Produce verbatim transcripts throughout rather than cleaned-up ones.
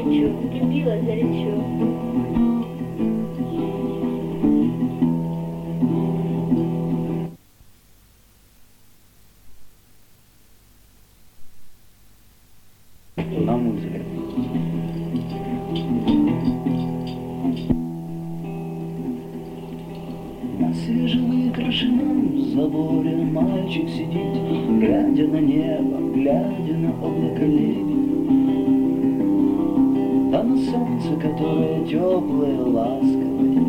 горячо, любила горячо. На музыке. На свежевыкрашенном заборе мальчик сидит, глядя на небо, глядя на облако лебедь. А на солнце, которое теплое, ласковое.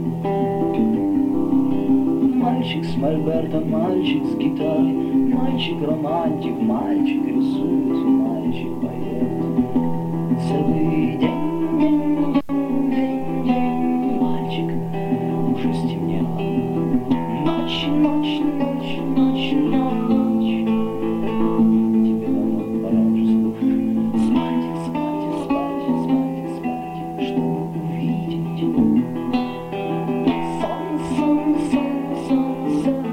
Мальчик с мольбертом, мальчик с гитарой, мальчик романтик, мальчик рисует, мальчик поет. Целый день, день, день, день, день, мальчик, уже стемнело. Ночь, ночь, ночь, ночь, ночь. Тебе давно пора уже слушать. Спать, спать, спать, спать, спать, чтобы увидеть. Сон, сон, сон, сон, сон.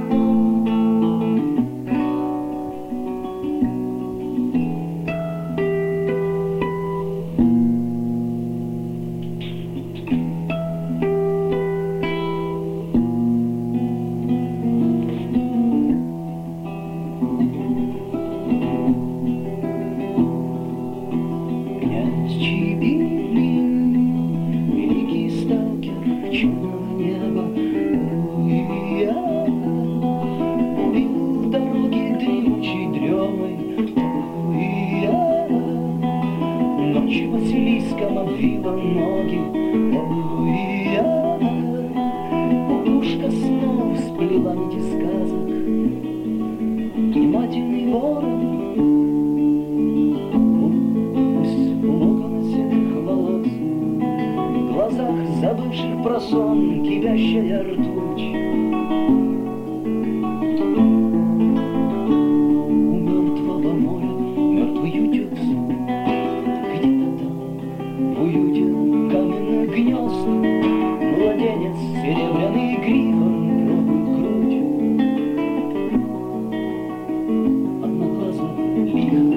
Князь Чибилин, великий сталкер черного неба, уя, убил в дороге дремучей дремой, уя, ночью Василиском обвила ноги, уя, пушка снова сплела нити сказок, внимательный ворон. В глазах забывших про сон кипящая ртуть. У мертвого моря мертвый утес, где-то там в уюте каменных гнезд младенец с серебряный грифом пробует грудь. Одноглазый лихо.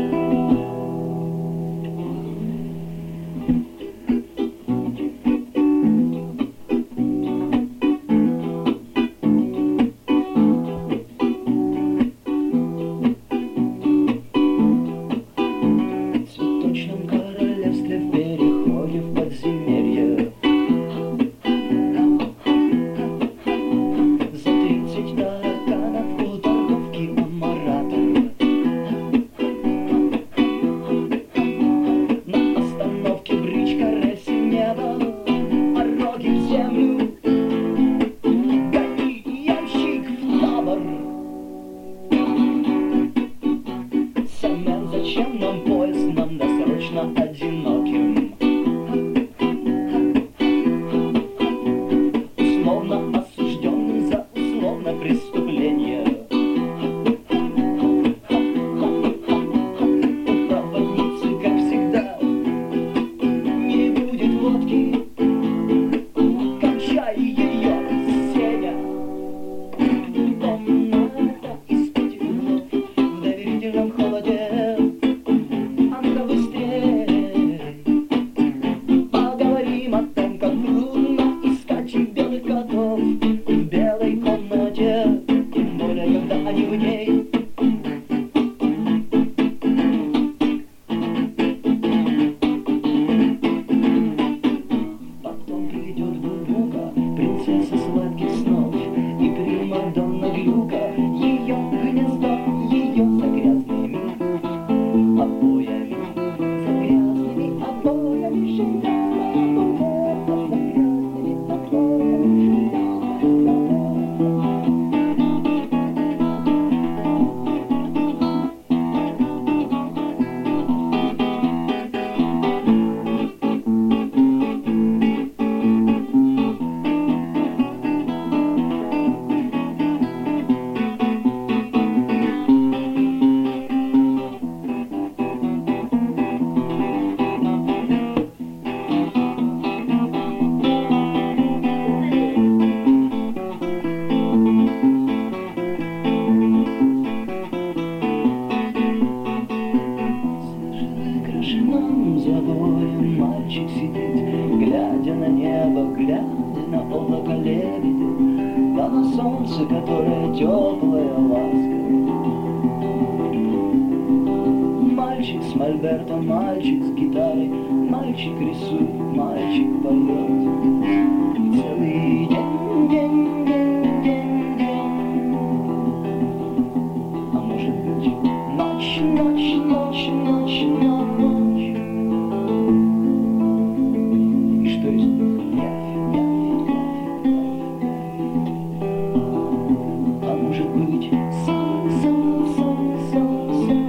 Зачем нам поезд, нам досрочно одиноким? Условно осужденным за условно преступление. У проводницы, как всегда, не будет водки. Кончай ее, Сеня. Комната из пяти углов в доверительном холоде. Поговорим о том, как трудно искать белых котов в белой комнате, тем более, когда они в ней. Потом придет Бубука, принцесса сладких снов, и примадонна Глюка, ее гнездо, ее за грязными обоями, за грязными обоями живет. мальчик сидит, глядя на небо, глядя на облако лебедя, да на солнце, которое теплое, ласковое. Мальчик с мольбертом, мальчик с гитарой, мальчик рисует, мальчик поет. Целый день, день, день, день, день. А может быть, ночь, ночь, ночь, ночь, ночь. И что есть явь, явь, явь, явь. А может быть, сон, сон, сон, сон, сон.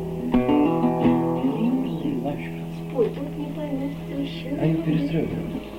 Ой, тут не поймешь, что еще. А я перестроил.